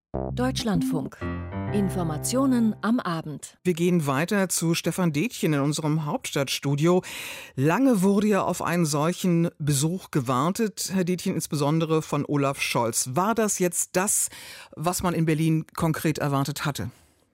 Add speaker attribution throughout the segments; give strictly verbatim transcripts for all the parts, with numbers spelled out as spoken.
Speaker 1: Deutschlandfunk. Informationen am Abend.
Speaker 2: Wir gehen weiter zu Stefan Detjen in unserem Hauptstadtstudio. Lange wurde ja auf einen solchen Besuch gewartet, Herr Detjen, insbesondere von Olaf Scholz. War das jetzt das, was man in Berlin konkret erwartet hatte?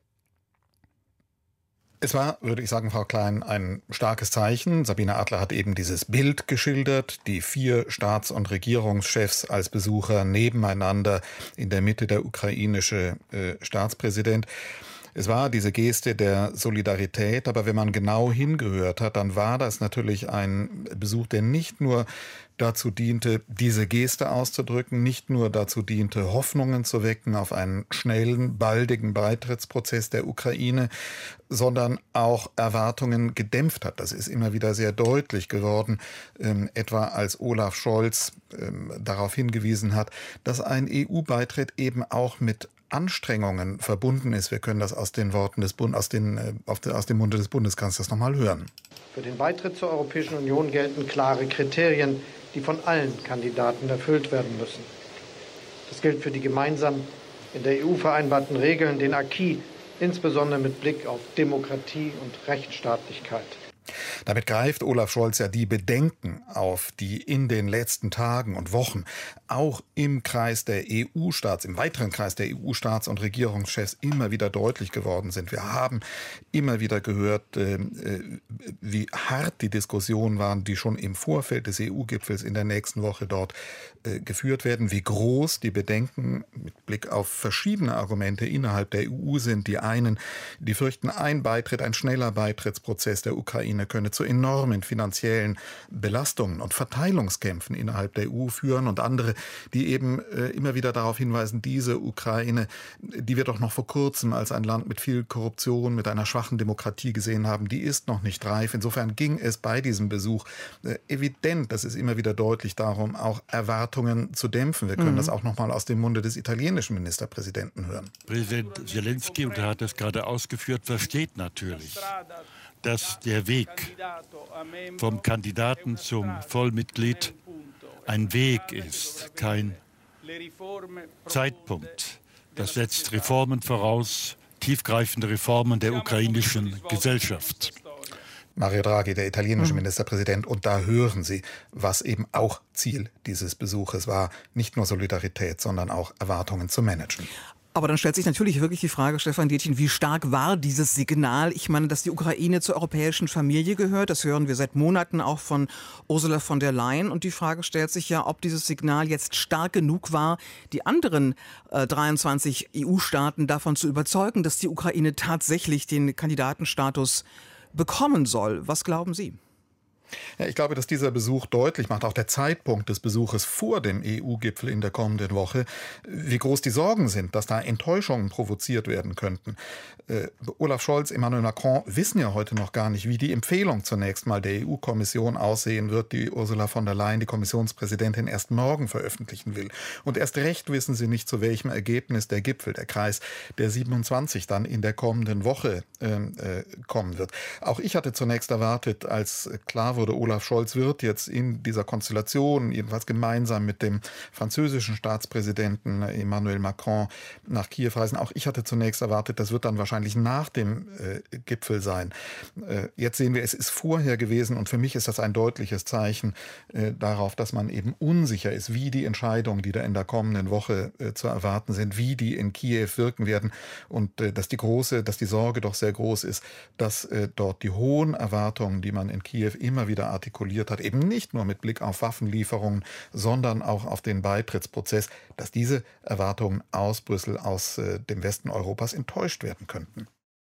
Speaker 3: Es war, würde ich sagen, Frau Klein, ein starkes Zeichen. Sabine Adler hat eben dieses Bild geschildert, die vier Staats- und Regierungschefs als Besucher nebeneinander, in der Mitte der ukrainische äh, Staatspräsident. Es war diese Geste der Solidarität, aber wenn man genau hingehört hat, dann war das natürlich ein Besuch, der nicht nur dazu diente, diese Geste auszudrücken, nicht nur dazu diente, Hoffnungen zu wecken auf einen schnellen, baldigen Beitrittsprozess der Ukraine, sondern auch Erwartungen gedämpft hat. Das ist immer wieder sehr deutlich geworden, ähm, etwa als Olaf Scholz ähm, darauf hingewiesen hat, dass ein E U-Beitritt eben auch mit Anstrengungen verbunden ist. Wir können das aus den Worten des Bund, aus, den, äh, auf de, aus dem Munde des Bundeskanzlers nochmal hören.
Speaker 4: Für den Beitritt zur Europäischen Union gelten klare Kriterien, die von allen Kandidaten erfüllt werden müssen. Das gilt für die gemeinsam in der E U vereinbarten Regeln, den Acquis, insbesondere mit Blick auf Demokratie und Rechtsstaatlichkeit.
Speaker 3: Damit greift Olaf Scholz ja die Bedenken auf, die in den letzten Tagen und Wochen auch im Kreis der E U-Staats, im weiteren Kreis der E U-Staats- und Regierungschefs immer wieder deutlich geworden sind. Wir haben immer wieder gehört, äh, wie hart die Diskussionen waren, die schon im Vorfeld des E U-Gipfels in der nächsten Woche dort äh, geführt werden, wie groß die Bedenken mit Blick auf verschiedene Argumente innerhalb der E U sind. Die einen, die fürchten, ein Beitritt, ein schneller Beitrittsprozess der Ukraine könne zu enormen finanziellen Belastungen und Verteilungskämpfen innerhalb der E U führen, und andere, die eben äh, immer wieder darauf hinweisen, diese Ukraine, die wir doch noch vor kurzem als ein Land mit viel Korruption, mit einer schwachen Demokratie gesehen haben, die ist noch nicht reif. Insofern ging es bei diesem Besuch äh, evident, das ist immer wieder deutlich, darum, auch Erwartungen zu dämpfen. Wir können mhm. das auch noch mal aus dem Munde des italienischen Ministerpräsidenten hören.
Speaker 5: Präsident Zelensky, und er hat das gerade ausgeführt, versteht natürlich, dass der Weg vom Kandidaten zum Vollmitglied ein Weg ist, kein Zeitpunkt. Das setzt Reformen voraus, tiefgreifende Reformen der ukrainischen Gesellschaft.
Speaker 3: Mario Draghi, der italienische mhm. Ministerpräsident, und da hören Sie, was eben auch Ziel dieses Besuches war, nicht nur Solidarität, sondern auch Erwartungen zu managen.
Speaker 2: Aber dann stellt sich natürlich wirklich die Frage, Stefan Detjen, wie stark war dieses Signal? Ich meine, dass die Ukraine zur europäischen Familie gehört, das hören wir seit Monaten auch von Ursula von der Leyen. Und die Frage stellt sich ja, ob dieses Signal jetzt stark genug war, die anderen äh, dreiundzwanzig E U-Staaten davon zu überzeugen, dass die Ukraine tatsächlich den Kandidatenstatus bekommen soll. Was glauben Sie?
Speaker 3: Ja, ich glaube, dass dieser Besuch deutlich macht, auch der Zeitpunkt des Besuches vor dem E U-Gipfel in der kommenden Woche, wie groß die Sorgen sind, dass da Enttäuschungen provoziert werden könnten. Äh, Olaf Scholz, Emmanuel Macron wissen ja heute noch gar nicht, wie die Empfehlung zunächst mal der E U-Kommission aussehen wird, die Ursula von der Leyen, die Kommissionspräsidentin, erst morgen veröffentlichen will. Und erst recht wissen sie nicht, zu welchem Ergebnis der Gipfel, der Kreis der siebenundzwanzig, dann in der kommenden Woche äh, kommen wird. Auch ich hatte zunächst erwartet, als klar wurde, Olaf Scholz wird jetzt in dieser Konstellation, jedenfalls gemeinsam mit dem französischen Staatspräsidenten Emmanuel Macron, nach Kiew reisen. Auch ich hatte zunächst erwartet, das wird dann wahrscheinlich nach dem äh, Gipfel sein. Äh, jetzt sehen wir, es ist vorher gewesen, und für mich ist das ein deutliches Zeichen äh, darauf, dass man eben unsicher ist, wie die Entscheidungen, die da in der kommenden Woche äh, zu erwarten sind, wie die in Kiew wirken werden, und äh, dass die große, dass die Sorge doch sehr groß ist, dass äh, dort die hohen Erwartungen, die man in Kiew immer wieder artikuliert hat, eben nicht nur mit Blick auf Waffenlieferungen, sondern auch auf den Beitrittsprozess, dass diese Erwartungen aus Brüssel, aus äh, dem Westen Europas enttäuscht werden könnten.